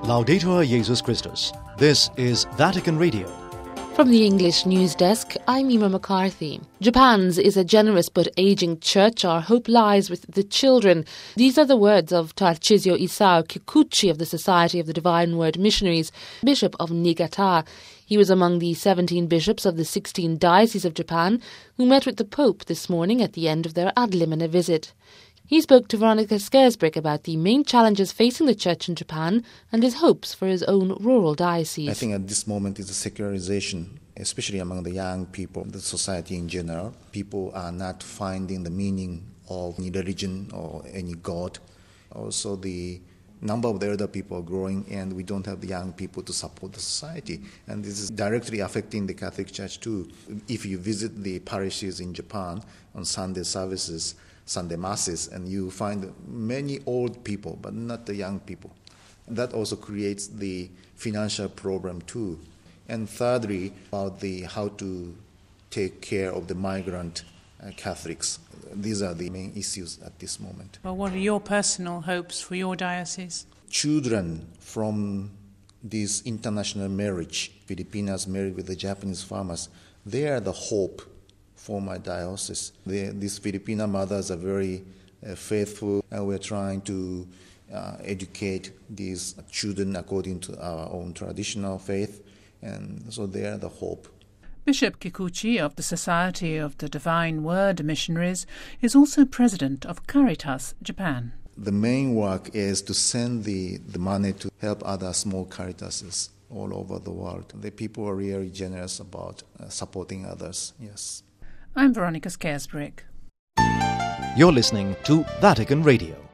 Laudetur Jesus Christus. This is Vatican Radio. From the English news desk, I'm Emma McCarthy. Japan's is a generous but ageing church. Our hope lies with the children. These are the words of Tarcísio Isao Kikuchi of the Society of the Divine Word Missionaries, Bishop of Niigata. He was among the 17 bishops of the 16 dioceses of Japan who met with the Pope this morning at the end of their ad limina visit. He spoke to Veronica Skersbrick about the main challenges facing the church in Japan and his hopes for his own rural diocese. I think at this moment is the secularization, especially among the young people, the society in general. People are not finding the meaning of any religion or any God. Also, the number of the elder people are growing, and we don't have the young people to support the society. And this is directly affecting the Catholic Church too. If you visit the parishes in Japan on Sunday services, Sunday masses, and you find many old people, but not the young people. That also creates the financial problem too. And thirdly, about how to take care of the migrant Catholics. These are the main issues at this moment. Well, what are your personal hopes for your diocese? Children from this international marriage, Filipinas married with the Japanese farmers, they are the hope for my diocese. These Filipina mothers are very faithful, and we're trying to educate these children according to our own traditional faith, and so they are the hope. Bishop Kikuchi of the Society of the Divine Word Missionaries is also president of Caritas Japan. The main work is to send the money to help other small Caritases all over the world. The people are really generous about supporting others, yes. I'm Veronica Skersbrick. You're listening to Vatican Radio.